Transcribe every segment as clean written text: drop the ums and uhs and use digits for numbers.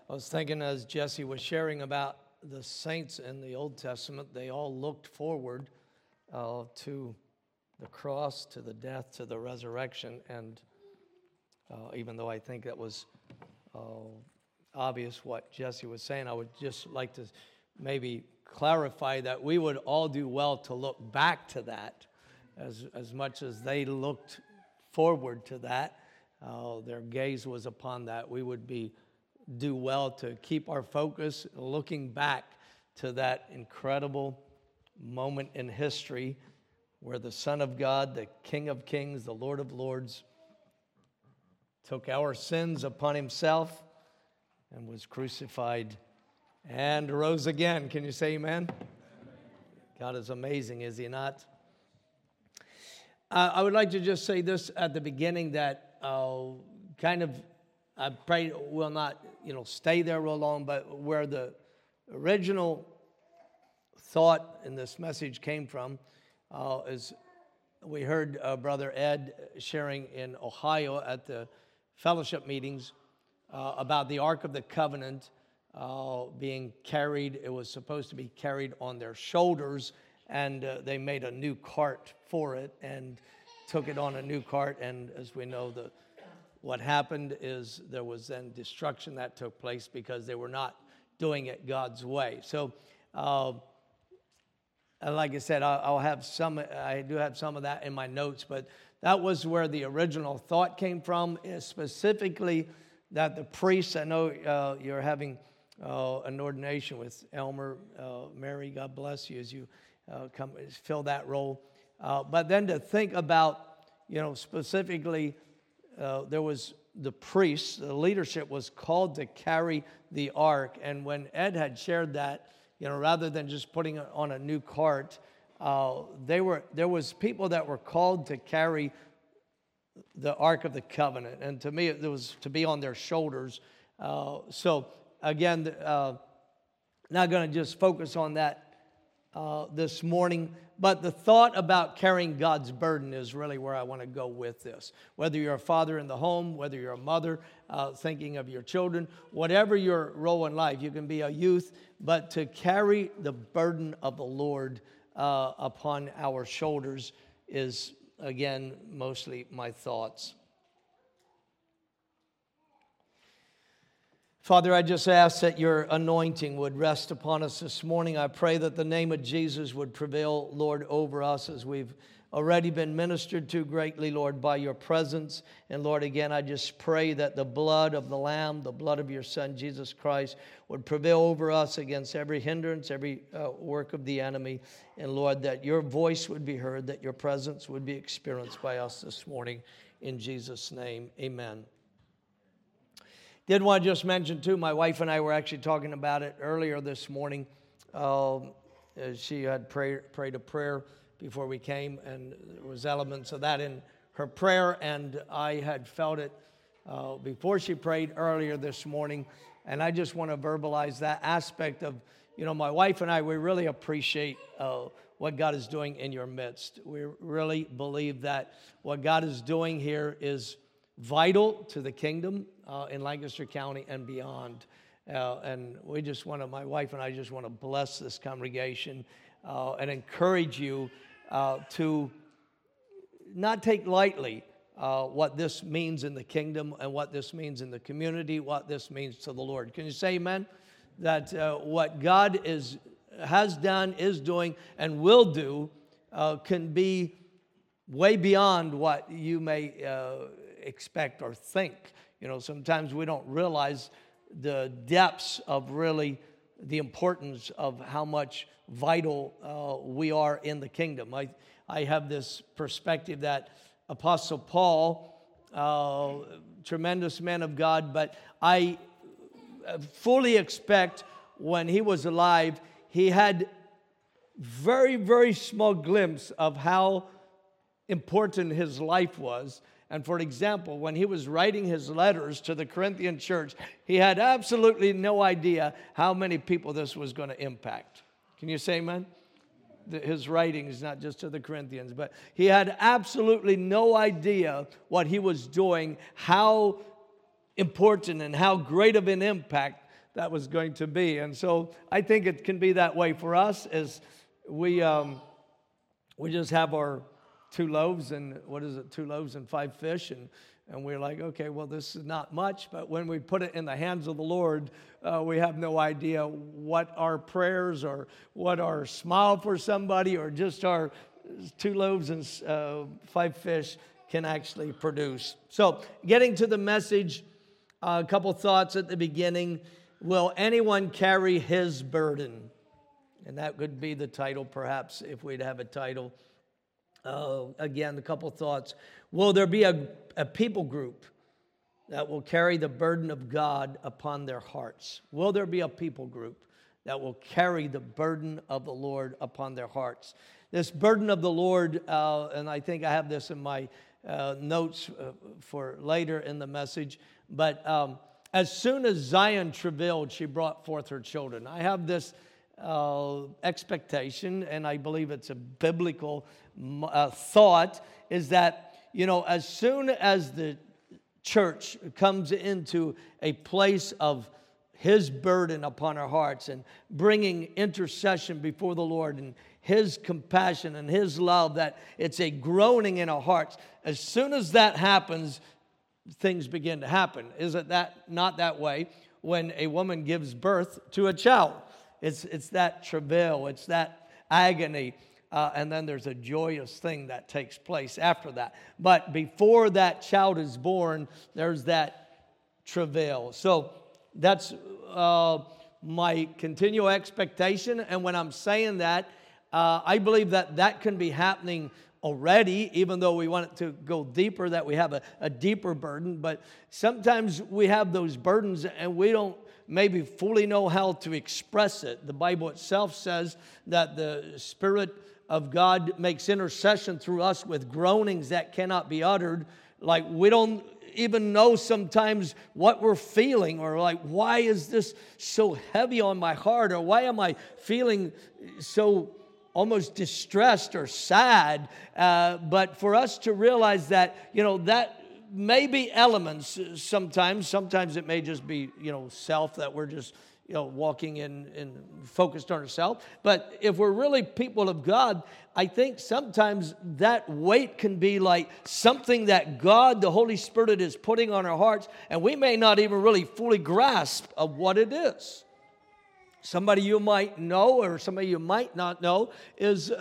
I was thinking as Jesse was sharing about the saints in the Old Testament, they all looked forward to the cross, to the death, to the resurrection. And even though I think that was obvious what Jesse was saying, I would just like to maybe clarify that we would all do well to look back to that as much as they looked forward to that. Their gaze was upon that. We would do well to keep our focus looking back to that incredible moment in history where the Son of God, the King of Kings, the Lord of Lords, took our sins upon himself and was crucified and rose again. Can you say amen? God is amazing, is he not? I would like to just say this at the beginning that I pray will not, stay there real long, but where the original thought in this message came from is we heard Brother Ed sharing in Ohio at the fellowship meetings about the Ark of the Covenant being carried. It was supposed to be carried on their shoulders, and they made a new cart for it and took it on a new cart. And as we know, what happened is there was then destruction that took place because they were not doing it God's way. So, like I said, I do have some of that in my notes, but that was where the original thought came from, is specifically that the priests, I know you're having an ordination with Elmer, Mary, God bless you as you come fill that role. But then to think about, specifically, there was the priests, the leadership was called to carry the ark. And when Ed had shared that, rather than just putting it on a new cart, there was people that were called to carry the Ark of the Covenant. And to me, it was to be on their shoulders. So again, not going to just focus on that this morning, but the thought about carrying God's burden is really where I want to go with this. Whether you're a father in the home, whether you're a mother thinking of your children, whatever your role in life, you can be a youth, but to carry the burden of the Lord upon our shoulders is, again, mostly my thoughts. Father, I just ask that your anointing would rest upon us this morning. I pray that the name of Jesus would prevail, Lord, over us as we've already been ministered to greatly, Lord, by your presence. And Lord, again, I just pray that the blood of the Lamb, the blood of your Son, Jesus Christ, would prevail over us against every hindrance, every work of the enemy. And Lord, that your voice would be heard, that your presence would be experienced by us this morning. In Jesus' name, amen. Did want to just mention, too, my wife and I were actually talking about it earlier this morning. She had prayed a prayer before we came, and there was elements of that in her prayer, and I had felt it before she prayed earlier this morning, and I just want to verbalize that aspect of, my wife and I, we really appreciate what God is doing in your midst. We really believe that what God is doing here is vital to the kingdom in Lancaster County and beyond. And my wife and I just want to bless this congregation and encourage you to not take lightly what this means in the kingdom and what this means in the community, what this means to the Lord. Can you say amen? That what God has done, is doing, and will do can be way beyond what you may expect or think. Sometimes we don't realize the depths of really the importance of how much vital we are in the kingdom. I have this perspective that Apostle Paul, tremendous man of God, but I fully expect when he was alive, he had very, very small glimpse of how important his life was. And for example, when he was writing his letters to the Corinthian church, he had absolutely no idea how many people this was going to impact. Can you say amen? His writings, not just to the Corinthians, but he had absolutely no idea what he was doing, how important and how great of an impact that was going to be. And so I think it can be that way for us as we just have our 2 loaves and 2 loaves and 5 fish, and we're like, okay, well, this is not much, but when we put it in the hands of the Lord, we have no idea what our prayers or what our smile for somebody or just our 2 loaves and 5 fish can actually produce. So getting to the message, a couple thoughts at the beginning. Will anyone carry his burden? And that could be the title, perhaps, if we'd have a title. Again, a couple thoughts. Will there be a people group that will carry the burden of God upon their hearts? Will there be a people group that will carry the burden of the Lord upon their hearts? This burden of the Lord, and I think I have this in my notes for later in the message, but as soon as Zion travailed, she brought forth her children. I have this expectation, and I believe it's a biblical thought, is that, as soon as the church comes into a place of His burden upon our hearts and bringing intercession before the Lord and His compassion and His love, that it's a groaning in our hearts, as soon as that happens, things begin to happen. Is it not that way when a woman gives birth to a child? It's that travail, it's that agony, and then there's a joyous thing that takes place after that. But before that child is born, there's that travail. So that's my continual expectation, and when I'm saying that, I believe that can be happening already, even though we want it to go deeper, that we have a deeper burden. But sometimes we have those burdens and we don't maybe fully know how to express it. The Bible itself says that the Spirit of God makes intercession through us with groanings that cannot be uttered. Like we don't even know sometimes what we're feeling, or like, why is this so heavy on my heart, or why am I feeling so almost distressed or sad, but for us to realize that, that may be elements sometimes it may just be, self, that we're just, walking in focused on ourselves. But if we're really people of God, I think sometimes that weight can be like something that God, the Holy Spirit, is putting on our hearts, and we may not even really fully grasp of what it is. Somebody you might know or somebody you might not know is,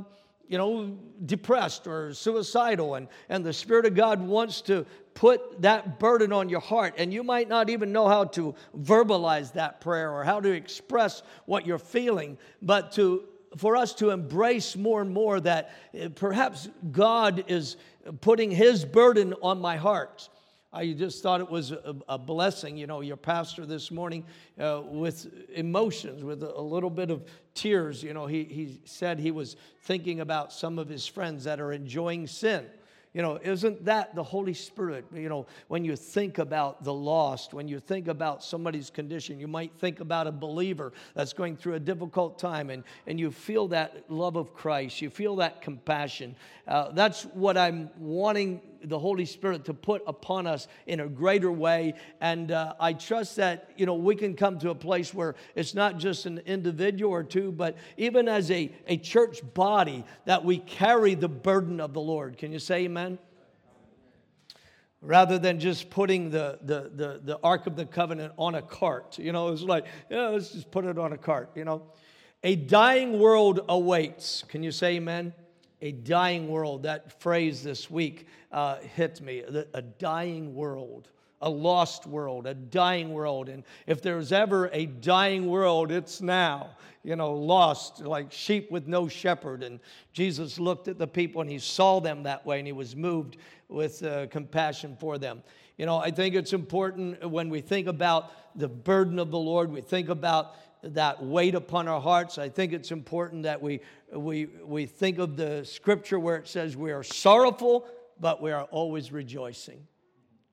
depressed or suicidal. And the Spirit of God wants to put that burden on your heart. And you might not even know how to verbalize that prayer or how to express what you're feeling. But for us to embrace more and more that perhaps God is putting His burden on my heart. I just thought it was a blessing, your pastor this morning with emotions, with a little bit of tears. He said he was thinking about some of his friends that are enjoying sin. Isn't that the Holy Spirit? When you think about the lost, when you think about somebody's condition, you might think about a believer that's going through a difficult time, and you feel that love of Christ, you feel that compassion. That's what I'm wanting the Holy Spirit to put upon us in a greater way, and I trust that, we can come to a place where it's not just an individual or two, but even as a church body, that we carry the burden of the Lord. Can you say amen? Rather than just putting the Ark of the Covenant on a cart. It's like, let's just put it on a cart, A dying world awaits. Can you say amen? A dying world. That phrase this week hit me. A dying world. A lost world. A dying world. And if there's ever a dying world, it's now. Lost, like sheep with no shepherd. And Jesus looked at the people and He saw them that way, and He was moved with compassion for them. I think it's important when we think about the burden of the Lord, we think about that weight upon our hearts. I think it's important that we think of the scripture where it says we are sorrowful, but we are always rejoicing.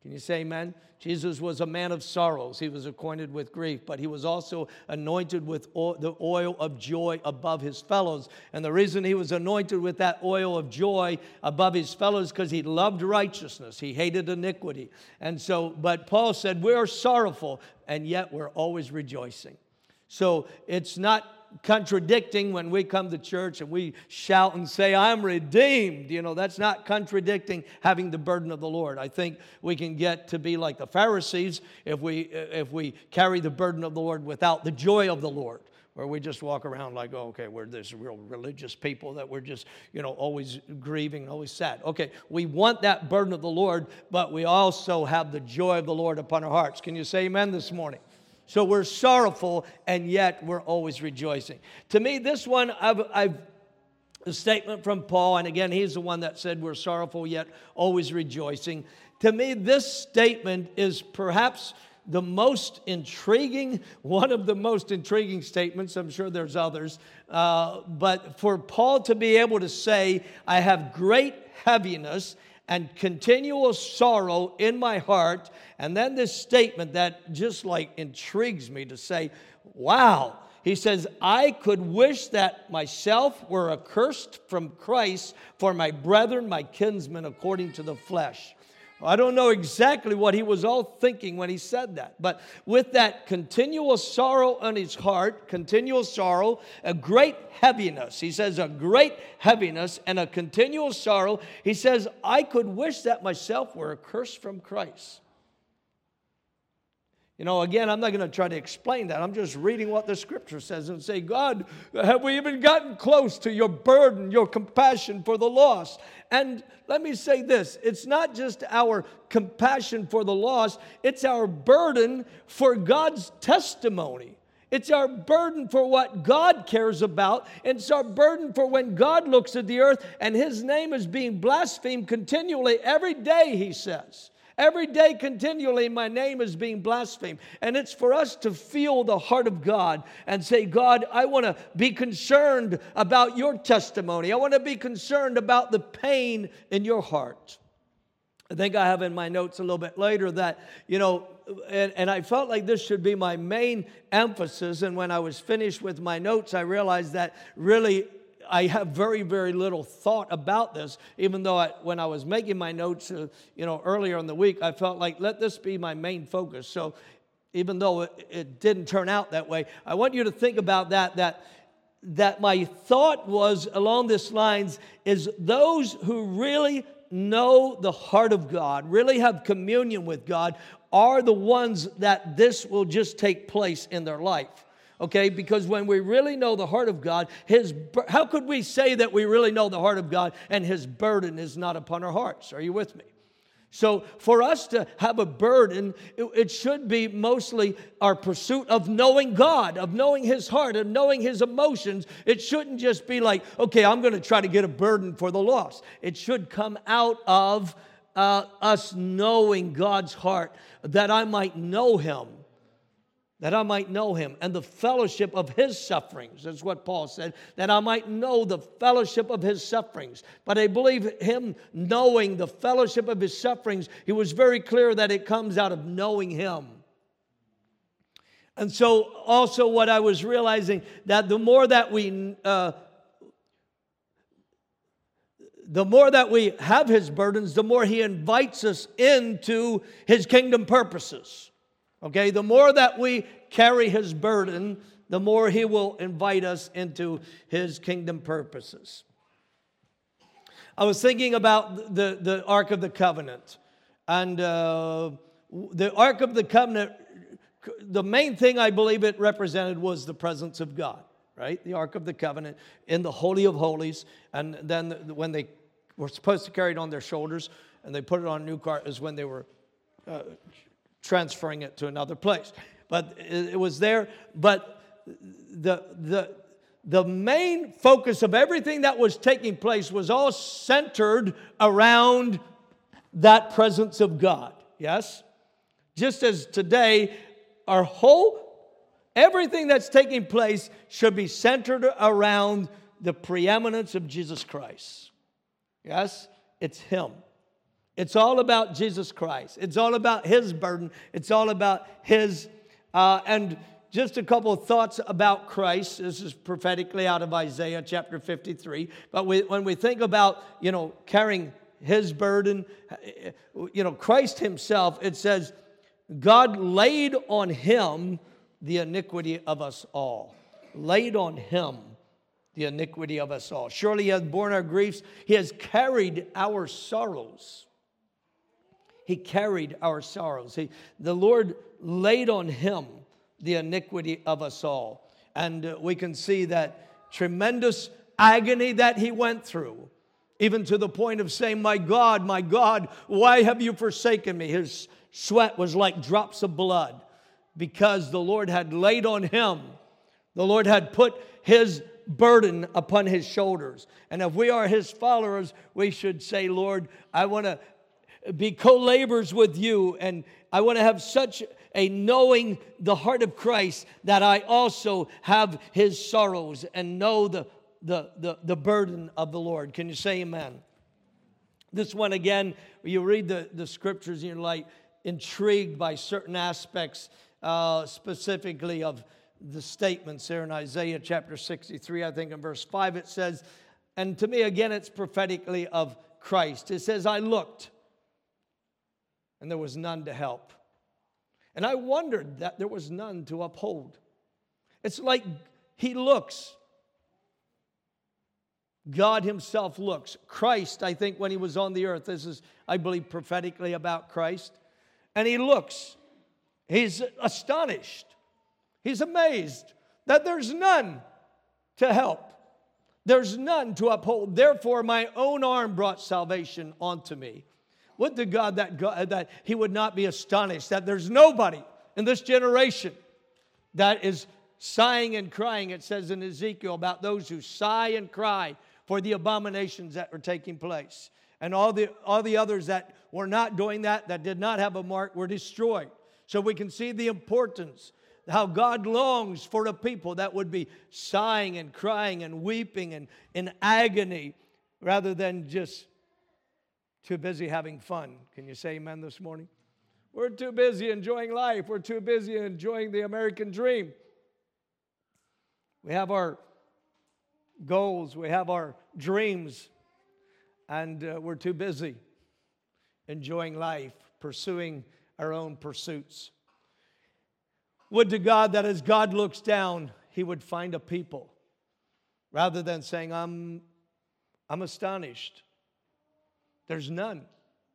Can you say amen? Jesus was a man of sorrows. He was acquainted with grief, but he was also anointed with the oil of joy above his fellows. And the reason he was anointed with that oil of joy above his fellows because he loved righteousness. He hated iniquity. And so, but Paul said, we're sorrowful, and yet we're always rejoicing. So it's not contradicting when we come to church and we shout and say, I'm redeemed. That's not contradicting having the burden of the Lord. I think we can get to be like the Pharisees if we carry the burden of the Lord without the joy of the Lord, where we just walk around like, oh, okay, we're this real religious people that we're just, always grieving, always sad. Okay, we want that burden of the Lord, but we also have the joy of the Lord upon our hearts. Can you say amen this morning? So we're sorrowful, and yet we're always rejoicing. To me, this one, I've a statement from Paul, and again, he's the one that said we're sorrowful, yet always rejoicing. To me, this statement is perhaps the most intriguing, one of the most intriguing statements. I'm sure there's others. But for Paul to be able to say, I have great heaviness and continual sorrow in my heart. And then this statement that just like intrigues me to say, wow. He says, I could wish that myself were accursed from Christ for my brethren, my kinsmen, according to the flesh. I don't know exactly what he was all thinking when he said that. But with that continual sorrow on his heart, continual sorrow, a great heaviness. He says a great heaviness and a continual sorrow. He says, I could wish that myself were accursed from Christ. Again, I'm not going to try to explain that. I'm just reading what the Scripture says and say, God, have we even gotten close to your burden, your compassion for the lost? And let me say this, it's not just our compassion for the lost, it's our burden for God's testimony. It's our burden for what God cares about. It's our burden for when God looks at the earth and His name is being blasphemed continually every day, He says. Every day, continually, my name is being blasphemed. And it's for us to feel the heart of God and say, God, I want to be concerned about your testimony. I want to be concerned about the pain in your heart. I think I have in my notes a little bit later that, and I felt like this should be my main emphasis. And when I was finished with my notes, I realized that really I have very, very little thought about this, even though when I was making my notes, earlier in the week, I felt like, let this be my main focus. So even though it didn't turn out that way, I want you to think about that my thought was along this lines is those who really know the heart of God, really have communion with God, are the ones that this will just take place in their life. Okay, because when we really know the heart of God, how could we say that we really know the heart of God and His burden is not upon our hearts? Are you with me? So for us to have a burden, it should be mostly our pursuit of knowing God, of knowing His heart, of knowing His emotions. It shouldn't just be like, okay, I'm going to try to get a burden for the lost. It should come out of us knowing God's heart, that I might know Him. That I might know Him and the fellowship of His sufferings. That's what Paul said, that I might know the fellowship of His sufferings. But I believe him knowing the fellowship of His sufferings, he was very clear that it comes out of knowing Him. And so also what I was realizing, that the more that we have His burdens, the more He invites us into His kingdom purposes. Okay, the more that we carry His burden, the more He will invite us into His kingdom purposes. I was thinking about the Ark of the Covenant. And the Ark of the Covenant, the main thing I believe it represented was the presence of God, right? The Ark of the Covenant in the Holy of Holies. And then when they were supposed to carry it on their shoulders and they put it on a new cart is when they were transferring it to another place. But it was there. But the main focus of everything that was taking place was all centered around that presence of God. Yes? Just as today, everything that's taking place should be centered around the preeminence of Jesus Christ. Yes? It's Him. It's all about Jesus Christ. It's all about His burden. It's all about His, and just a couple of thoughts about Christ. This is prophetically out of Isaiah chapter 53. But when we think about, carrying His burden, Christ Himself, it says, God laid on Him the iniquity of us all. Laid on Him the iniquity of us all. Surely He has borne our griefs. He has carried our sorrows. He carried our sorrows. The Lord laid on Him the iniquity of us all. And we can see that tremendous agony that He went through, even to the point of saying, my God, why have you forsaken me? His sweat was like drops of blood because the Lord had laid on Him. The Lord had put His burden upon His shoulders. And if we are His followers, we should say, Lord, I want to be co-laborers with you, and I want to have such a knowing the heart of Christ that I also have His sorrows and know the burden of the Lord. Can you say amen? This one again, you read the scriptures and you're like intrigued by certain aspects, specifically of the statements there in Isaiah chapter 63, I think in verse 5 it says, and to me again it's prophetically of Christ. It says, I looked, and there was none to help. And I wondered that there was none to uphold. It's like He looks. God Himself looks. Christ, I think, when He was on the earth, this is, I believe, prophetically about Christ. And He looks. He's astonished. He's amazed that there's none to help. There's none to uphold. Therefore, my own arm brought salvation onto me. Would to God that He would not be astonished that there's nobody in this generation that is sighing and crying. It says in Ezekiel about those who sigh and cry for the abominations that were taking place. And all the others that were not doing that did not have a mark, were destroyed. So we can see the importance, how God longs for a people that would be sighing and crying and weeping and in agony rather than just too busy having fun. Can you say amen this morning? We're too busy enjoying life. We're too busy enjoying the American dream. We have our goals. We have our dreams. And we're too busy enjoying life, pursuing our own pursuits. Would to God that as God looks down, He would find a people rather than saying, I'm astonished. There's none.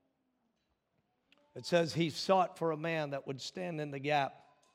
It says He sought for a man that would stand in the gap.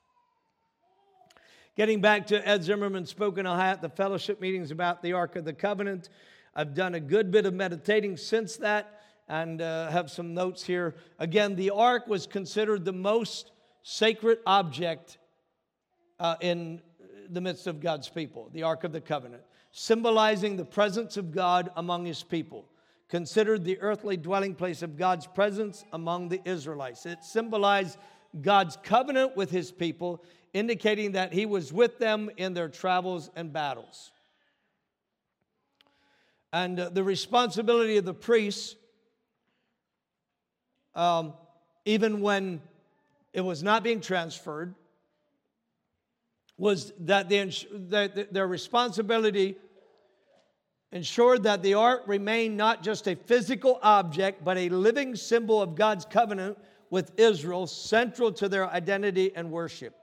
Getting back to Ed Zimmerman spoken at the fellowship meetings about the Ark of the Covenant, I've done a good bit of meditating since that and have some notes here. Again, the Ark was considered the most sacred object in the midst of God's people, the Ark of the Covenant, symbolizing the presence of God among His people. Considered the earthly dwelling place of God's presence among the Israelites. It symbolized God's covenant with His people, indicating that He was with them in their travels and battles. And the responsibility of the priests, even when it was not being transferred, was that their responsibility ensured that the ark remained not just a physical object, but a living symbol of God's covenant with Israel, central to their identity and worship.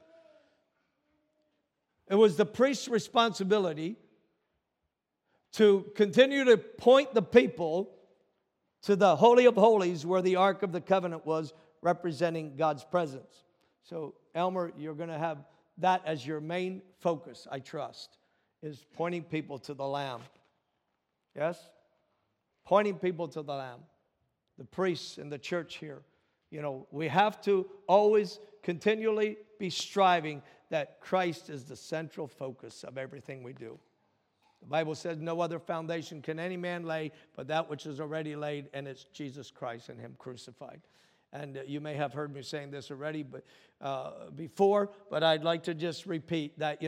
It was the priest's responsibility to continue to point the people to the Holy of Holies, where the Ark of the Covenant was, representing God's presence. So, Elmer, you're going to have that as your main focus, I trust, is pointing people to the Lamb. Yes? Pointing people to the Lamb. The priests in the church here. We have to always continually be striving that Christ is the central focus of everything we do. The Bible says no other foundation can any man lay but that which is already laid, and it's Jesus Christ and Him crucified. And you may have heard me saying this already before, but I'd like to just repeat that,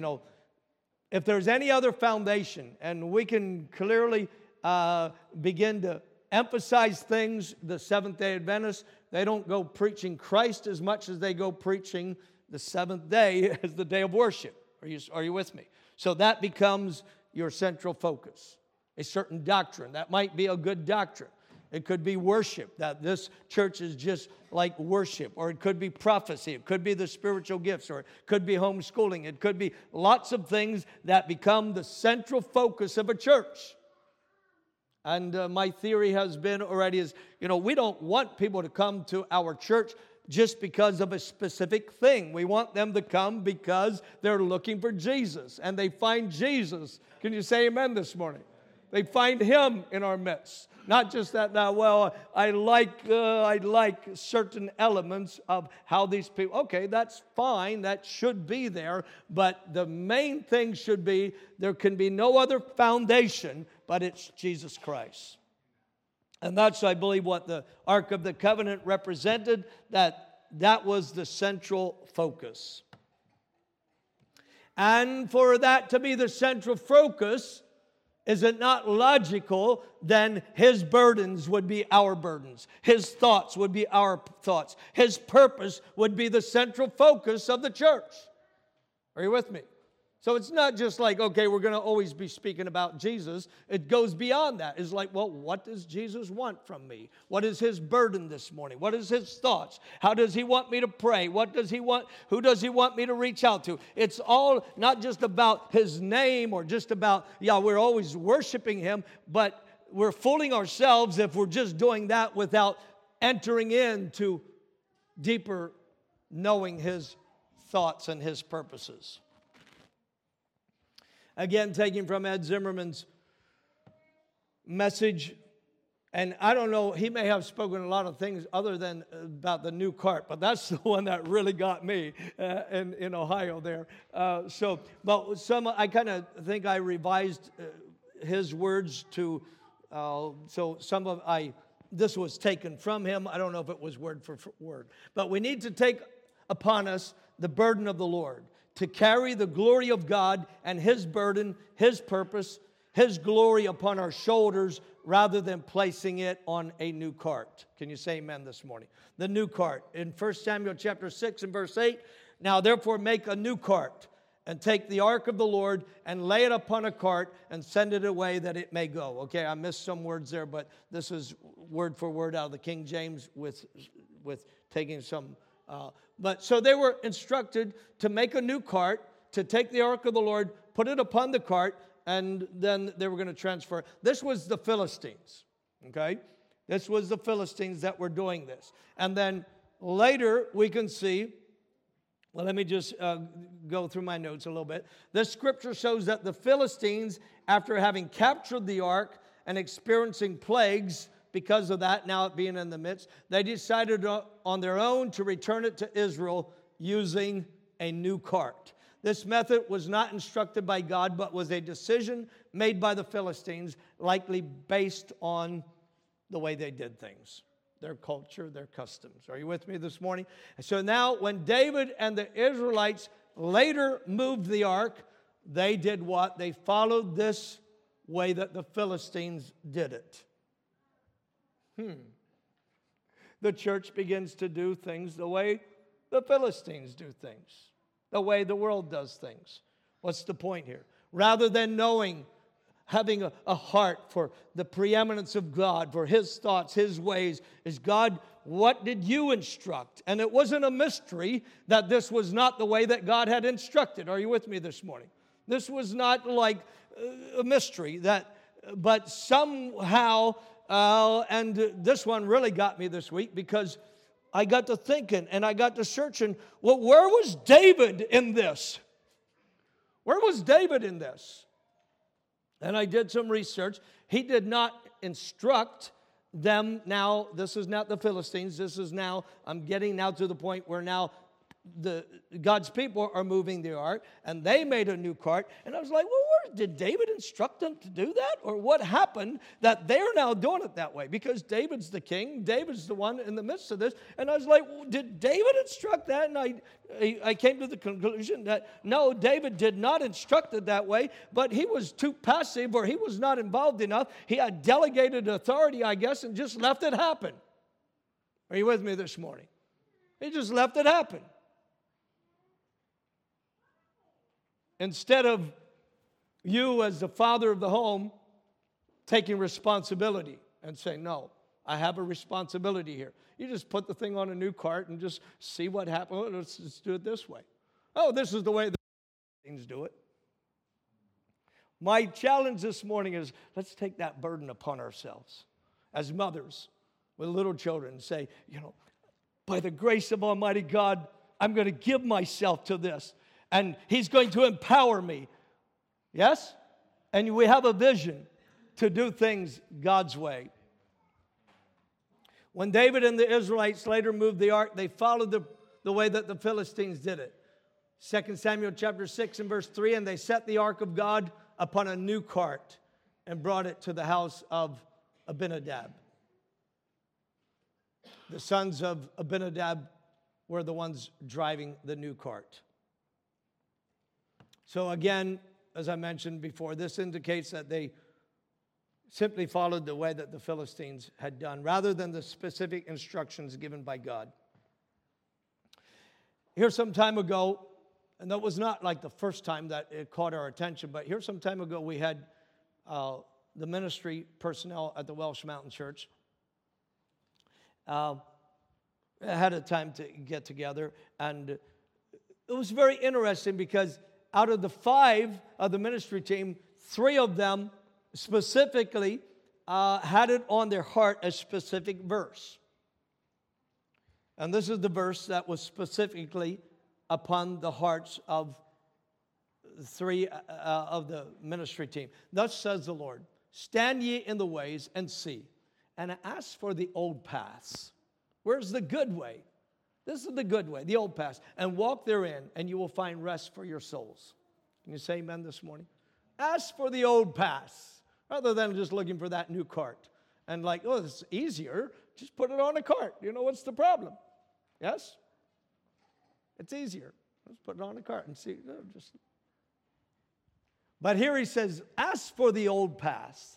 if there's any other foundation, and we can clearly begin to emphasize things. The Seventh-day Adventists, they don't go preaching Christ as much as they go preaching the seventh day as the day of worship. Are you with me? So that becomes your central focus. A certain doctrine. That might be a good doctrine. It could be worship, that this church is just like worship. Or it could be prophecy. It could be the spiritual gifts. Or it could be homeschooling. It could be lots of things that become the central focus of a church. And my theory has been already is, we don't want people to come to our church just because of a specific thing. We want them to come because they're looking for Jesus. And they find Jesus. Can you say amen this morning? They find Him in our midst. Not just that now, well, I like certain elements of how these people, okay, that's fine, that should be there, but the main thing should be there can be no other foundation, but it's Jesus Christ. And that's, I believe, what the Ark of the Covenant represented, that was the central focus. And for that to be the central focus, is it not logical then His burdens would be our burdens? His thoughts would be our thoughts. His purpose would be the central focus of the church. Are you with me? So it's not just like, okay, we're going to always be speaking about Jesus. It goes beyond that. It's like, well, what does Jesus want from me? What is His burden this morning? What is His thoughts? How does He want me to pray? What does He want? Who does He want me to reach out to? It's all not just about His name or just about, we're always worshiping Him, but we're fooling ourselves if we're just doing that without entering into deeper knowing His thoughts and His purposes. Again, taking from Ed Zimmerman's message, and I don't know, he may have spoken a lot of things other than about the new cart, but that's the one that really got me in Ohio there. But some, I kind of think I revised his words to, this was taken from him. I don't know if it was word for word. But we need to take upon us the burden of the Lord, to carry the glory of God and His burden, His purpose, His glory upon our shoulders rather than placing it on a new cart. Can you say amen this morning? The new cart. In 1 Samuel chapter 6 and verse 8, now therefore make a new cart and take the ark of the Lord and lay it upon a cart and send it away that it may go. Okay, I missed some words there, but this is word for word out of the King James with taking some... But so they were instructed to make a new cart, to take the ark of the Lord, put it upon the cart, and then they were going to transfer. This was the Philistines, okay? This was the Philistines that were doing this. And then later we can see, well, let me just go through my notes a little bit. This scripture shows that the Philistines, after having captured the ark and experiencing plagues, because of that, now it being in the midst, they decided on their own to return it to Israel using a new cart. This method was not instructed by God, but was a decision made by the Philistines, likely based on the way they did things, their culture, their customs. Are you with me this morning? So now when David and the Israelites later moved the ark, they did what? They followed this way that the Philistines did it. The church begins to do things the way the Philistines do things, the way the world does things. What's the point here? Rather than having a heart for the preeminence of God, for His thoughts, His ways, is God, what did you instruct? And it wasn't a mystery that this was not the way that God had instructed. Are you with me this morning? This was not like a mystery, but somehow... and this one really got me this week because I got to thinking and I got to searching, well, where was David in this? Where was David in this? And I did some research. He did not instruct them. Now, this is not the Philistines. This is now, I'm getting now to the point where now God's people are moving the ark, and they made a new cart. And I was like, well, did David instruct them to do that? Or what happened that they're now doing it that way? Because David's the king. David's the one in the midst of this. And I was like, well, did David instruct that? And I came to the conclusion that, no, David did not instruct it that way, but he was too passive, or he was not involved enough. He had delegated authority, I guess, and just left it happen. Are you with me this morning? He just left it happen. Instead of you as the father of the home taking responsibility and saying, no, I have a responsibility here. You just put the thing on a new cart and just see what happens. Oh, let's do it this way. Oh, this is the way the things do it. My challenge this morning is, let's take that burden upon ourselves as mothers with little children and say, by the grace of Almighty God, I'm going to give myself to this. And He's going to empower me. Yes? And we have a vision to do things God's way. When David and the Israelites later moved the ark, they followed the way that the Philistines did it. 2 Samuel chapter 6 and verse 3, and they set the ark of God upon a new cart and brought it to the house of Abinadab. The sons of Abinadab were the ones driving the new cart. So again, as I mentioned before, this indicates that they simply followed the way that the Philistines had done, rather than the specific instructions given by God. Here some time ago, and that was not like the first time that it caught our attention, but here some time ago we had the ministry personnel at the Welsh Mountain Church had a time to get together, and it was very interesting because out of the 5 of the ministry team, 3 of them specifically had it on their heart a specific verse. And this is the verse that was specifically upon the hearts of 3 of the ministry team. Thus says the Lord, stand ye in the ways and see, and ask for the old paths. Where's the good way? This is the good way, the old paths. And walk therein, and you will find rest for your souls. Can you say amen this morning? Ask for the old paths, rather than just looking for that new cart. And like, oh, it's easier. Just put it on a cart. What's the problem? Yes? It's easier. Let's put it on a cart and see. But here he says, ask for the old paths.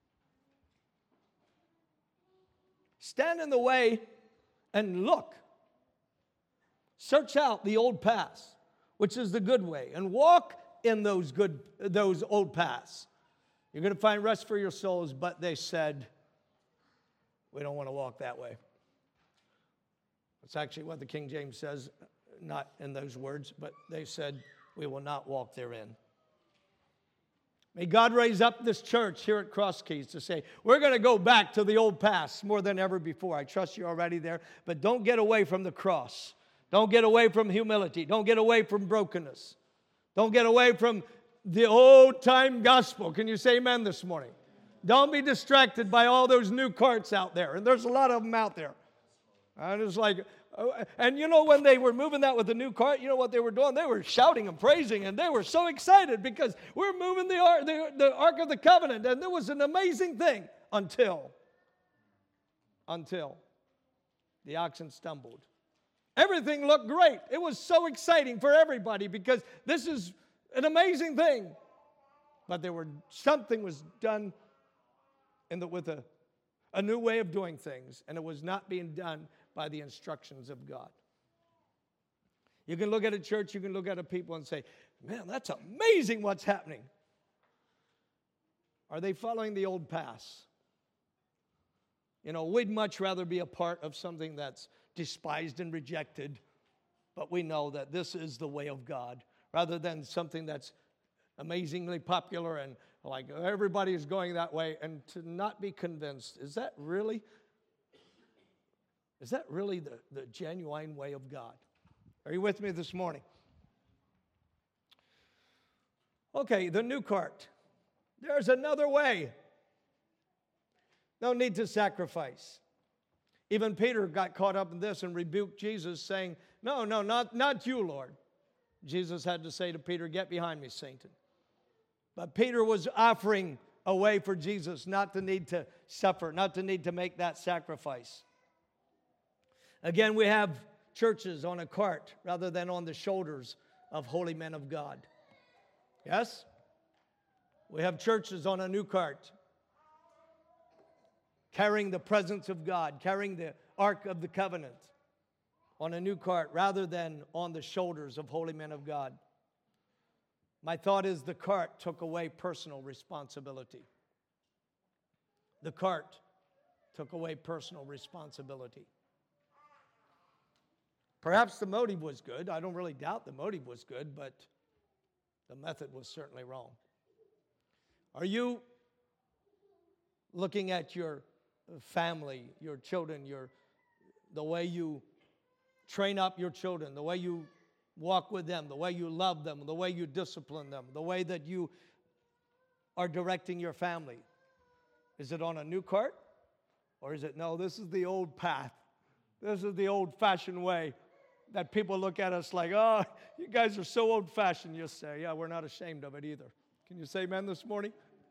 Stand in the way and look. Search out the old paths, which is the good way, and walk in those old paths. You're going to find rest for your souls, but they said, we don't want to walk that way. That's actually what the King James says, not in those words, but they said, we will not walk therein. May God raise up this church here at Cross Keys to say, we're going to go back to the old paths more than ever before. I trust you're already there, but don't get away from the cross. Don't get away from humility. Don't get away from brokenness. Don't get away from the old-time gospel. Can you say amen this morning? Don't be distracted by all those new carts out there. And there's a lot of them out there. And it's like, and when they were moving that with the new cart, you know what they were doing? They were shouting and praising, and they were so excited because we're moving the Ark of the Covenant. And it was an amazing thing until the oxen stumbled. Everything looked great. It was so exciting for everybody because this is an amazing thing. But something was done with a new way of doing things, and it was not being done by the instructions of God. You can look at a church, you can look at a people and say, man, that's amazing what's happening. Are they following the old paths? We'd much rather be a part of something that's despised and rejected, but we know that this is the way of God, rather than something that's amazingly popular and like everybody is going that way, and to not be convinced, is that really the genuine way of God? Are you with me this morning? Okay, the new cart. There's another way. No need to sacrifice. Even Peter got caught up in this and rebuked Jesus, saying, no, not you, Lord. Jesus had to say to Peter, get behind me, Satan. But Peter was offering a way for Jesus not to need to suffer, not to need to make that sacrifice. Again, we have churches on a cart rather than on the shoulders of holy men of God. Yes? We have churches on a new cart, carrying the presence of God, carrying the Ark of the Covenant on a new cart rather than on the shoulders of holy men of God. My thought is the cart took away personal responsibility. The cart took away personal responsibility. Perhaps the motive was good. I don't really doubt the motive was good, but the method was certainly wrong. Are you looking at your family, your children, the way you train up your children, the way you walk with them, the way you love them, the way you discipline them, the way that you are directing your family? Is it on a new cart? Or is it, no, this is the old path. This is the old-fashioned way that people look at us like, oh, you guys are so old-fashioned. You say, yeah, we're not ashamed of it either. Can you say amen this morning?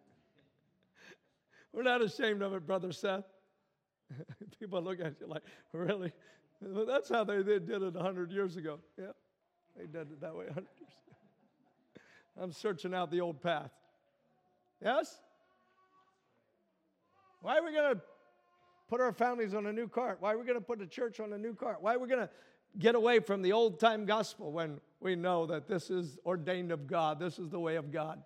We're not ashamed of it, Brother Seth. People look at you like, really? Well, that's how they did it 100 years ago. Yeah, they did it that way 100 years ago. I'm searching out the old path. Yes? Why are we going to put our families on a new cart? Why are we going to put the church on a new cart? Why are we going to get away from the old-time gospel when we know that this is ordained of God? This is the way of God.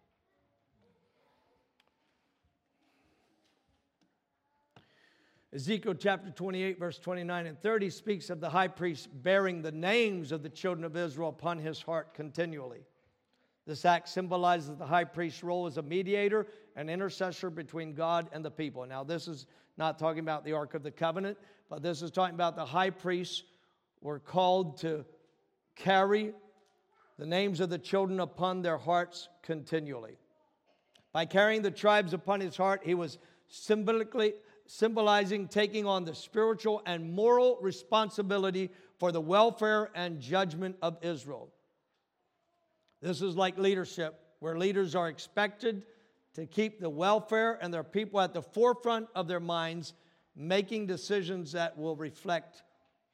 Ezekiel chapter 28, verse 29 and 30 speaks of the high priest bearing the names of the children of Israel upon his heart continually. This act symbolizes the high priest's role as a mediator and intercessor between God and the people. Now, this is not talking about the Ark of the Covenant, but this is talking about the high priests were called to carry the names of the children upon their hearts continually. By carrying the tribes upon his heart, he was symbolizing taking on the spiritual and moral responsibility for the welfare and judgment of Israel. This is like leadership, where leaders are expected to keep the welfare and their people at the forefront of their minds, making decisions that will reflect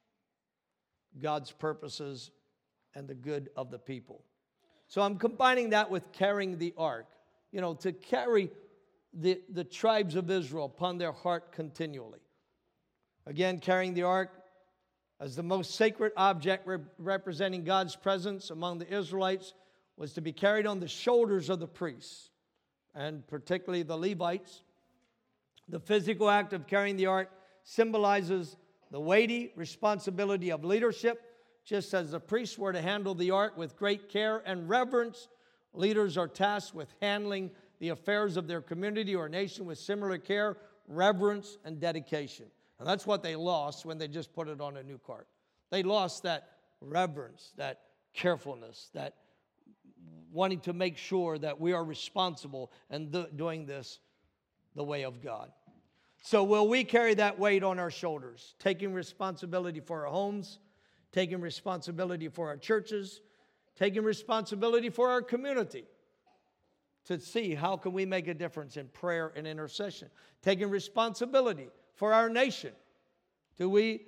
God's purposes and the good of the people. So I'm combining that with carrying the ark. You know, to carry the tribes of Israel upon their heart continually. Again, carrying the ark as the most sacred object representing God's presence among the Israelites was to be carried on the shoulders of the priests, and particularly the Levites. The physical act of carrying the ark symbolizes the weighty responsibility of leadership. Just as the priests were to handle the ark with great care and reverence, leaders are tasked with handling the affairs of their community or nation with similar care, reverence, and dedication. And that's what they lost when they just put it on a new cart. They lost that reverence, that carefulness, that wanting to make sure that we are responsible and doing this the way of God. So will we carry that weight on our shoulders, taking responsibility for our homes, taking responsibility for our churches, taking responsibility for our community, to see how can we make a difference in prayer and intercession, taking responsibility for our nation. Do we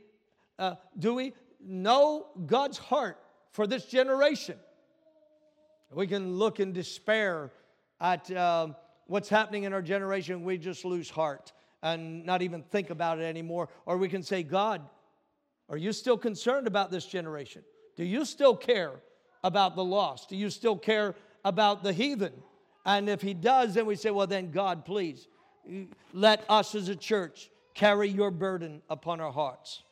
know God's heart for this generation? We can look in despair at what's happening in our generation. We just lose heart and not even think about it anymore. Or we can say, God, are you still concerned about this generation? Do you still care about the lost? Do you still care about the heathen? And if he does, then we say, well, then God, please, let us as a church carry your burden upon our hearts.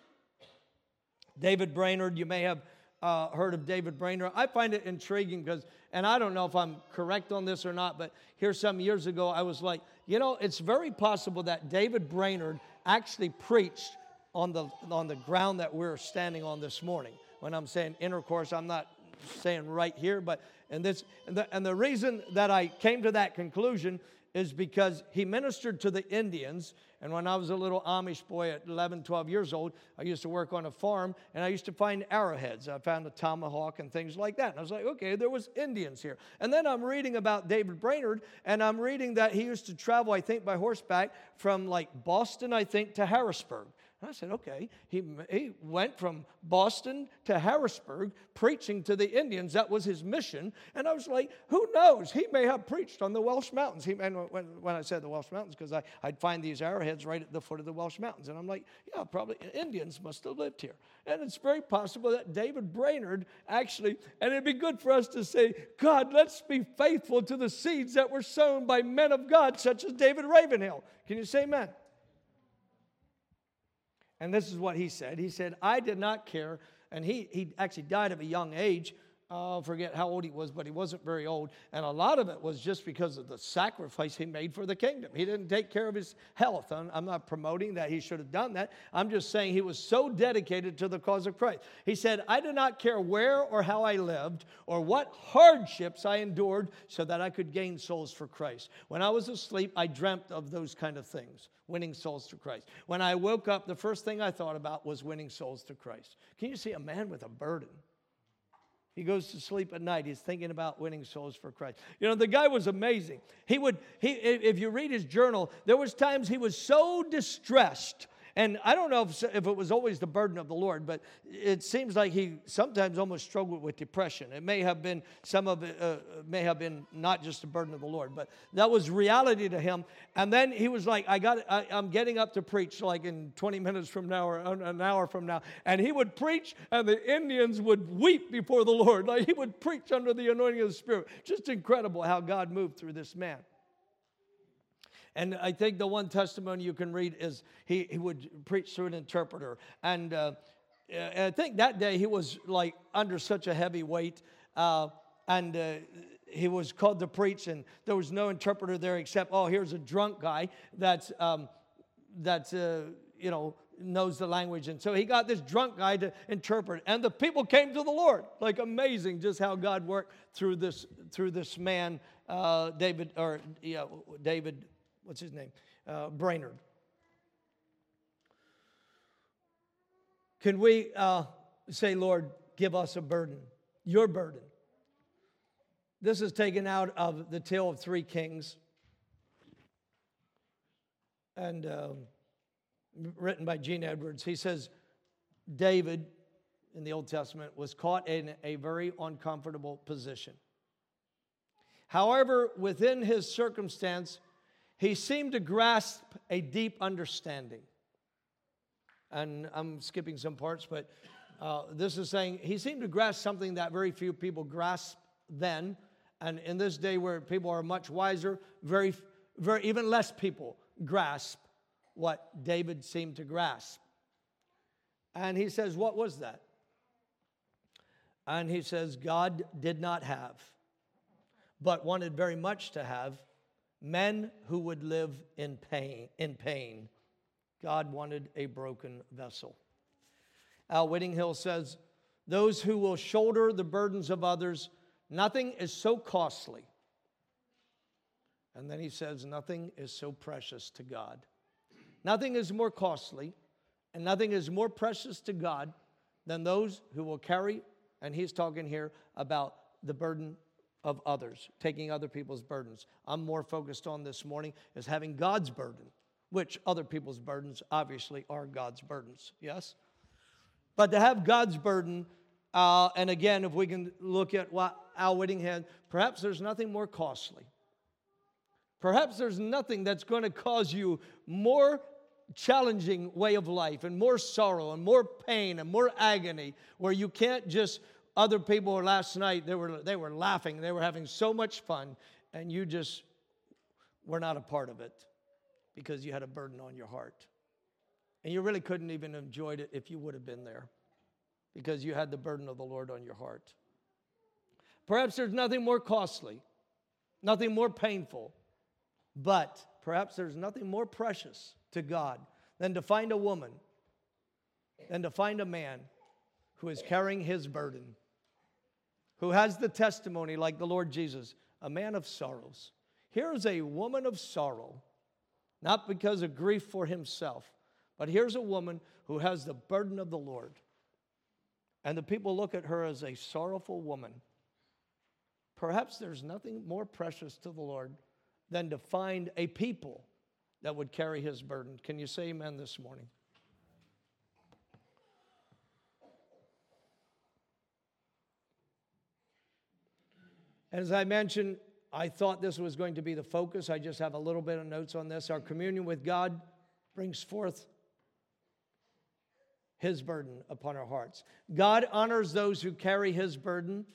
David Brainerd, you may have heard of David Brainerd. I find it intriguing because, and I don't know if I'm correct on this or not, but here some years ago, I was like, you know, it's very possible that David Brainerd actually preached on the ground that we're standing on this morning. When I'm saying intercourse, I'm not saying right here, but and the reason that I came to that conclusion is because he ministered to the Indians. And when I was a little Amish boy at 11, 12 years old, I used to work on a farm, and I used to find arrowheads. I found a tomahawk and things like that. And I was like, okay, there was Indians here. And then I'm reading about David Brainerd, and I'm reading that he used to travel, I think, by horseback from like Boston, I think, to Harrisburg. And I said, okay, he went from Boston to Harrisburg preaching to the Indians. That was his mission. And I was like, who knows? He may have preached on the Welsh Mountains. And when I said the Welsh Mountains, because I'd find these arrowheads right at the foot of the Welsh Mountains. And I'm like, yeah, probably Indians must have lived here. And it's very possible that David Brainerd actually, and it'd be good for us to say, God, let's be faithful to the seeds that were sown by men of God, such as David Ravenhill. Can you say amen? And this is what he said. He said, I did not care. And he actually died of a young age. Forget how old he was, but he wasn't very old. And a lot of it was just because of the sacrifice he made for the kingdom. He didn't take care of his health. I'm not promoting that he should have done that. I'm just saying he was so dedicated to the cause of Christ. He said, I did not care where or how I lived or what hardships I endured so that I could gain souls for Christ. When I was asleep, I dreamt of those kind of things, winning souls to Christ. When I woke up, the first thing I thought about was winning souls to Christ. Can you see a man with a burden? He goes to sleep at night. He's thinking about winning souls for Christ. You know, the guy was amazing. If you read his journal, there was times he was so distressed. And I don't know if it was always the burden of the Lord, but it seems like he sometimes almost struggled with depression. It may have been, some of it may have been not just the burden of the Lord, but that was reality to him. And then he was like, I'm getting up to preach like in 20 minutes from now or an hour from now. And he would preach, and the Indians would weep before the Lord. Like he would preach under the anointing of the Spirit. Just incredible how God moved through this man. And I think the one testimony you can read is he would preach through an interpreter. And I think that day he was like under such a heavy weight. And he was called to preach, and there was no interpreter there except, here's a drunk guy that knows the language. And so he got this drunk guy to interpret. And the people came to the Lord. Like amazing just how God worked through this man, David, what's his name? Brainerd. Can we say, Lord, give us a burden, your burden? This is taken out of the Tale of Three Kings and written by Gene Edwards. He says, David, in the Old Testament, was caught in a very uncomfortable position. However, within his circumstance, he seemed to grasp a deep understanding. And I'm skipping some parts, but this is saying he seemed to grasp something that very few people grasp then. And in this day where people are much wiser, very even less people grasp what David seemed to grasp. And he says, what was that? And he says, God did not have, but wanted very much to have, men who would live in pain. God wanted a broken vessel. Al Whittinghill says, those who will shoulder the burdens of others, nothing is so costly. And then he says, nothing is so precious to God. Nothing is more costly and nothing is more precious to God than those who will carry, and he's talking here about the burden of others, taking other people's burdens. I'm more focused on this morning is having God's burden, which other people's burdens obviously are God's burdens, yes? But to have God's burden, and again, if we can look at what Al Whittingham had, perhaps there's nothing more costly. Perhaps there's nothing that's going to cause you more challenging way of life and more sorrow and more pain and more agony where you can't just. Other people last night, they were laughing. They were having so much fun, and you just were not a part of it because you had a burden on your heart. And you really couldn't even enjoyed it if you would have been there because you had the burden of the Lord on your heart. Perhaps there's nothing more costly, nothing more painful, but perhaps there's nothing more precious to God than to find a woman, than to find a man who is carrying his burden, who has the testimony like the Lord Jesus, a man of sorrows. Here's a woman of sorrow, not because of grief for himself, but here's a woman who has the burden of the Lord. And the people look at her as a sorrowful woman. Perhaps there's nothing more precious to the Lord than to find a people that would carry his burden. Can you say amen this morning? As I mentioned, I thought this was going to be the focus. I just have a little bit of notes on this. Our communion with God brings forth his burden upon our hearts. God honors those who carry his burden.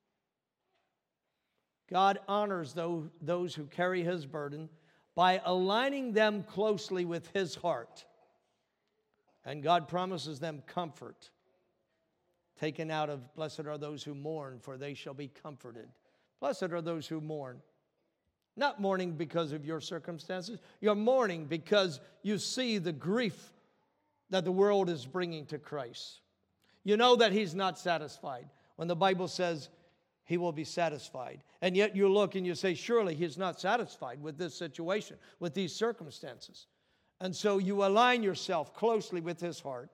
God honors those who carry his burden by aligning them closely with his heart. And God promises them comfort. Taken out of, blessed are those who mourn, for they shall be comforted. Blessed are those who mourn. Not mourning because of your circumstances. You're mourning because you see the grief that the world is bringing to Christ. You know that he's not satisfied. When the Bible says he will be satisfied. And yet you look and you say, surely he's not satisfied with this situation, with these circumstances. And so you align yourself closely with his heart.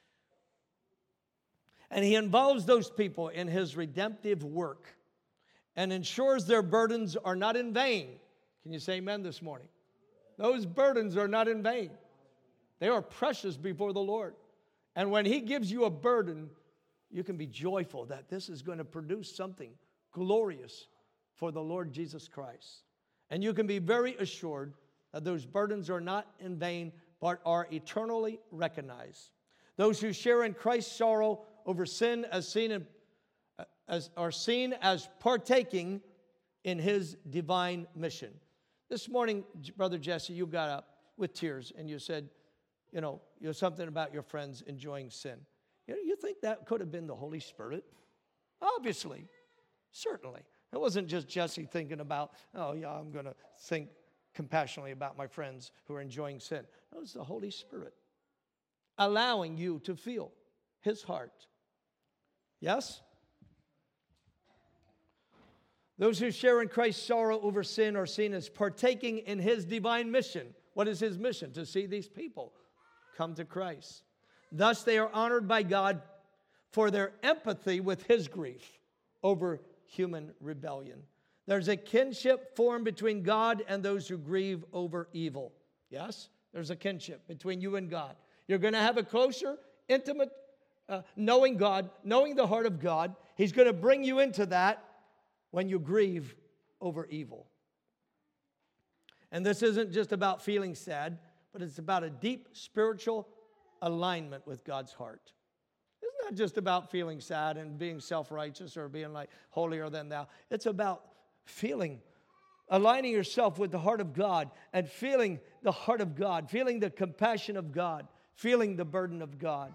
And he involves those people in his redemptive work and ensures their burdens are not in vain. Can you say amen this morning? Those burdens are not in vain. They are precious before the Lord. And when he gives you a burden, you can be joyful that this is going to produce something glorious for the Lord Jesus Christ. And you can be very assured that those burdens are not in vain, but are eternally recognized. Those who share in Christ's sorrow over sin are seen as partaking in his divine mission. This morning, Brother Jesse, you got up with tears and you said, you're something about your friends enjoying sin. You think that could have been the Holy Spirit? Obviously, certainly. It wasn't just Jesse thinking about, I'm going to think compassionately about my friends who are enjoying sin. It was the Holy Spirit allowing you to feel his heart. Yes? Those who share in Christ's sorrow over sin are seen as partaking in his divine mission. What is his mission? To see these people come to Christ. Thus, they are honored by God for their empathy with his grief over human rebellion. There's a kinship formed between God and those who grieve over evil. Yes? There's a kinship between you and God. You're going to have a closer, intimate knowing God, knowing the heart of God. He's going to bring you into that when you grieve over evil. And this isn't just about feeling sad, but it's about a deep spiritual alignment with God's heart. It's not just about feeling sad and being self-righteous or being like holier than thou. It's about aligning yourself with the heart of God and feeling the heart of God, feeling the compassion of God, feeling the burden of God.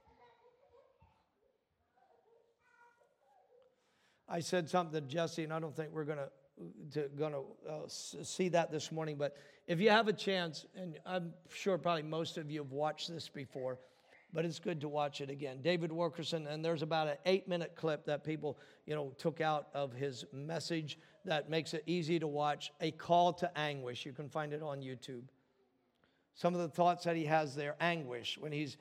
I said something to Jesse, and I don't think we're going to see that this morning, but if you have a chance, and I'm sure probably most of you have watched this before, but it's good to watch it again. David Wilkerson, and there's about an 8-minute clip that people, took out of his message that makes it easy to watch, A Call to Anguish. You can find it on YouTube. Some of the thoughts that he has there, anguish, when he's,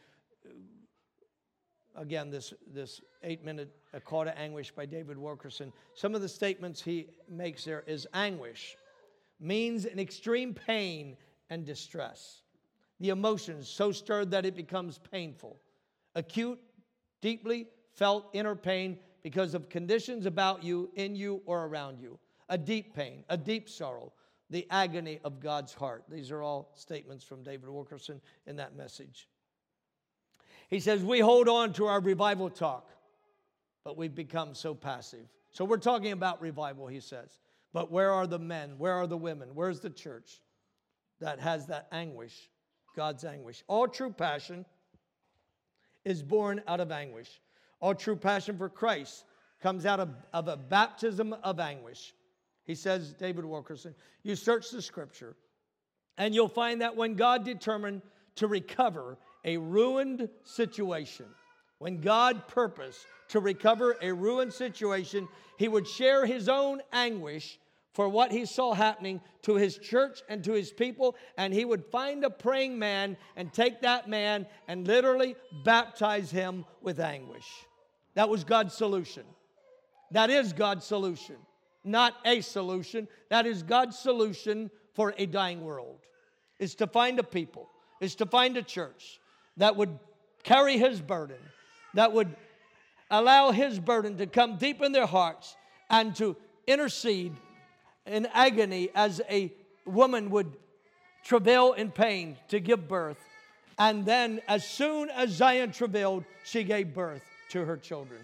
again, this 8-minute A Call to Anguish by David Wilkerson. Some of the statements he makes there is anguish means an extreme pain and distress. The emotions so stirred that it becomes painful. Acute, deeply felt inner pain because of conditions about you, in you, or around you. A deep pain, a deep sorrow, the agony of God's heart. These are all statements from David Wilkerson in that message. He says, we hold on to our revival talk, but we've become so passive. So we're talking about revival, he says. But where are the men? Where are the women? Where's the church that has that anguish, God's anguish? All true passion is born out of anguish. All true passion for Christ comes out of a baptism of anguish. He says, David Wilkerson, you search the scripture, and you'll find that when God determined to recover a ruined situation, when God purposed to recover a ruined situation, he would share his own anguish for what he saw happening to his church and to his people, and he would find a praying man and take that man and literally baptize him with anguish. That was God's solution. That is God's solution, not a solution. That is God's solution for a dying world, is to find a people, is to find a church that would carry his burden, that would allow his burden to come deep in their hearts and to intercede in agony as a woman would travail in pain to give birth. And then as soon as Zion travailed, she gave birth to her children.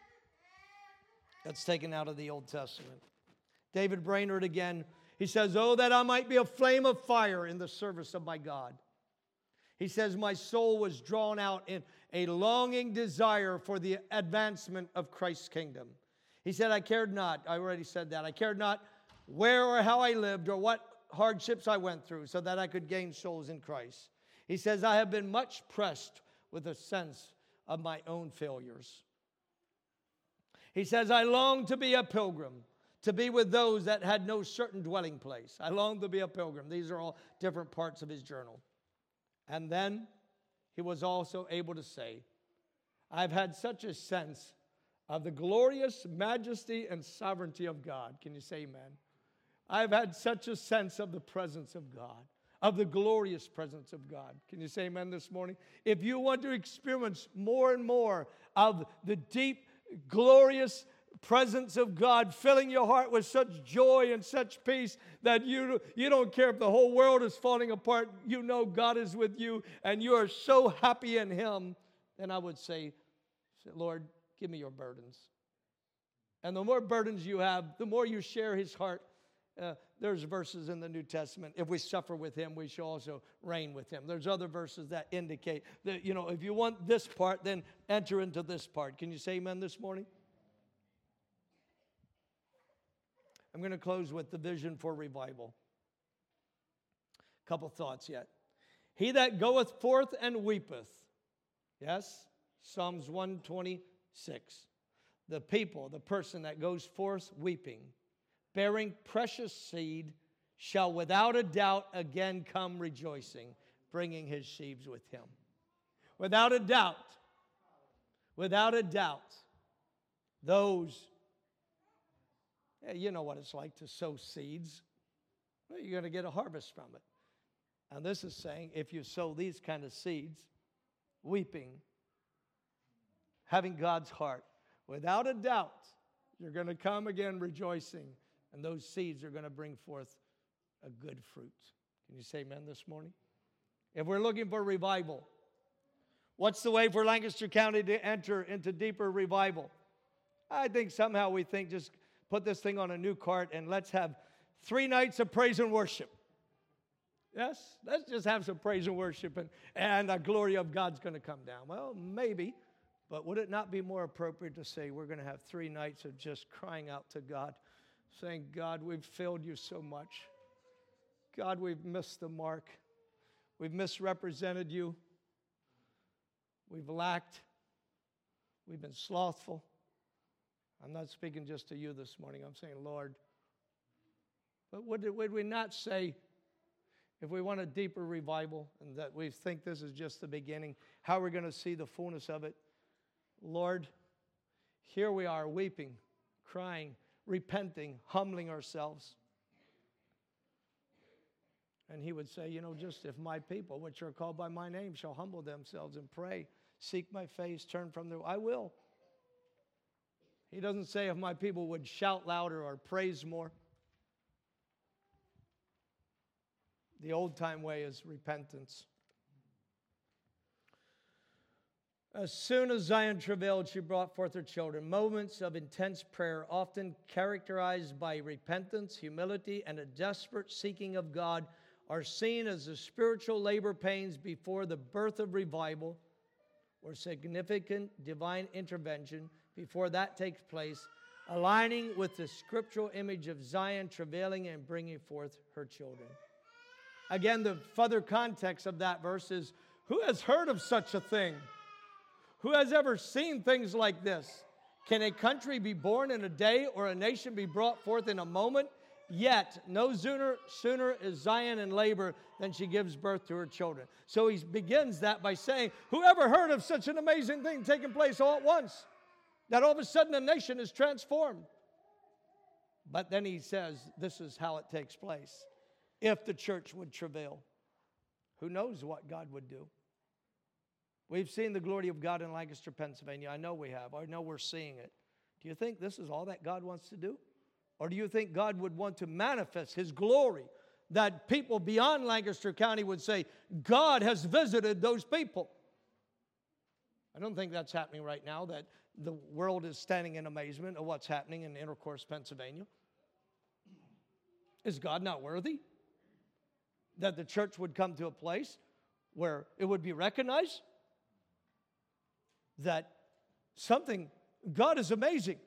That's taken out of the Old Testament. David Brainerd again, he says, "Oh, that I might be a flame of fire in the service of my God." He says, "My soul was drawn out in a longing desire for the advancement of Christ's kingdom." He said, "I cared not," I already said that, "I cared not where or how I lived or what hardships I went through so that I could gain souls in Christ." He says, "I have been much pressed with a sense of my own failures." He says, "I long to be a pilgrim, to be with those that had no certain dwelling place. I long to be a pilgrim." These are all different parts of his journal. And then he was also able to say, "I've had such a sense of the glorious majesty and sovereignty of God." Can you say amen? I've had such a sense of the presence of God, of the glorious presence of God. Can you say amen this morning? If you want to experience more and more of the deep, glorious presence of God filling your heart with such joy and such peace that you don't care if the whole world is falling apart, you know God is with you and you are so happy in Him, then I would say, "Lord, give me your burdens." And the more burdens you have, the more you share His heart. There's verses in the New Testament, if we suffer with Him, we shall also reign with Him. There's other verses that indicate that, if you want this part, then enter into this part. Can you say amen this morning? I'm going to close with the vision for revival. A couple thoughts yet. "He that goeth forth and weepeth." Yes, Psalms 126. The people, the person that goes forth weeping, bearing precious seed, shall without a doubt again come rejoicing, bringing his sheaves with him. Without a doubt, those, you know what it's like to sow seeds. Well, you're going to get a harvest from it. And this is saying, if you sow these kind of seeds, weeping, having God's heart, without a doubt, you're going to come again rejoicing, and those seeds are going to bring forth a good fruit. Can you say amen this morning? If we're looking for revival, what's the way for Lancaster County to enter into deeper revival? I think somehow we think just put this thing on a new cart and let's have 3 nights of praise and worship. Yes, let's just have some praise and worship and the glory of God's going to come down. Well, maybe, but would it not be more appropriate to say we're going to have 3 nights of just crying out to God, saying, "God, we've failed you so much. God, we've missed the mark. We've misrepresented you. We've lacked. We've been slothful." I'm not speaking just to you this morning. I'm saying, Lord. But would we not say, if we want a deeper revival and that we think this is just the beginning, how we're going to see the fullness of it? Lord, here we are weeping, crying, repenting, humbling ourselves. And He would say, just if my people, which are called by my name, shall humble themselves and pray, seek my face, turn from their, I will. He doesn't say if my people would shout louder or praise more. The old-time way is repentance. As soon as Zion travailed, she brought forth her children. Moments of intense prayer, often characterized by repentance, humility, and a desperate seeking of God, are seen as the spiritual labor pains before the birth of revival or significant divine intervention. Before that takes place, aligning with the scriptural image of Zion travailing and bringing forth her children. Again, the further context of that verse is, who has heard of such a thing? Who has ever seen things like this? Can a country be born in a day or a nation be brought forth in a moment? Yet, no sooner is Zion in labor than she gives birth to her children. So he begins that by saying, whoever heard of such an amazing thing taking place all at once? That all of a sudden a nation is transformed. But then he says, this is how it takes place. If the church would travail, who knows what God would do? We've seen the glory of God in Lancaster, Pennsylvania. I know we have. I know we're seeing it. Do you think this is all that God wants to do? Or do you think God would want to manifest His glory, that people beyond Lancaster County would say, God has visited those people? I don't think that's happening right now, that the world is standing in amazement of what's happening in Intercourse, Pennsylvania. Is God not worthy? That the church would come to a place where it would be recognized that God is amazing.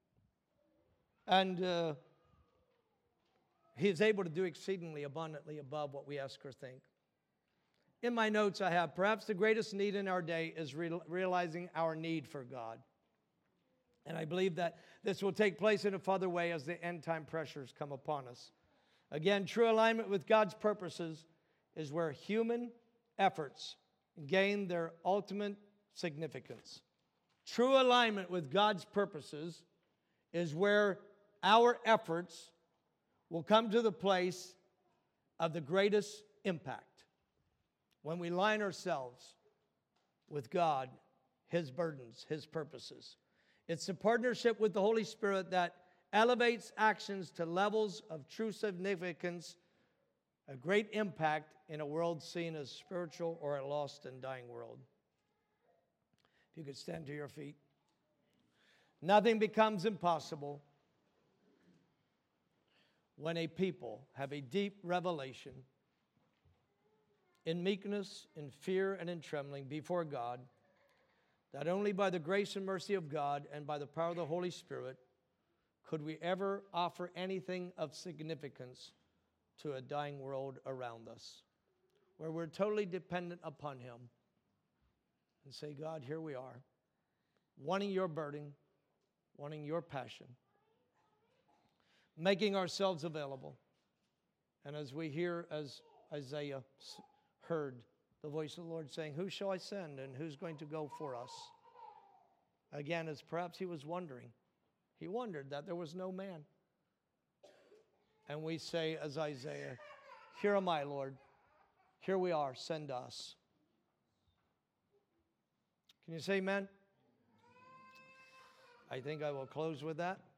And He is able to do exceedingly abundantly above what we ask or think. In my notes I have, perhaps the greatest need in our day is realizing our need for God. And I believe that this will take place in a further way as the end time pressures come upon us. Again, true alignment with God's purposes is where human efforts gain their ultimate significance. True alignment with God's purposes is where our efforts will come to the place of the greatest impact. When we line ourselves with God, His burdens, His purposes. It's the partnership with the Holy Spirit that elevates actions to levels of true significance, a great impact in a world seen as spiritual or a lost and dying world. If you could stand to your feet. Nothing becomes impossible when a people have a deep revelation in meekness, in fear, and in trembling before God, that only by the grace and mercy of God and by the power of the Holy Spirit could we ever offer anything of significance to a dying world around us, where we're totally dependent upon Him, and say, God, here we are, wanting your burden, wanting your passion, making ourselves available. And as we hear, as Isaiah heard the voice of the Lord saying, who shall I send and who's going to go for us? Again, as perhaps he was wondering. He wondered that there was no man. And we say, as Isaiah, here am I, Lord. Here we are, send us. Can you say amen? I think I will close with that.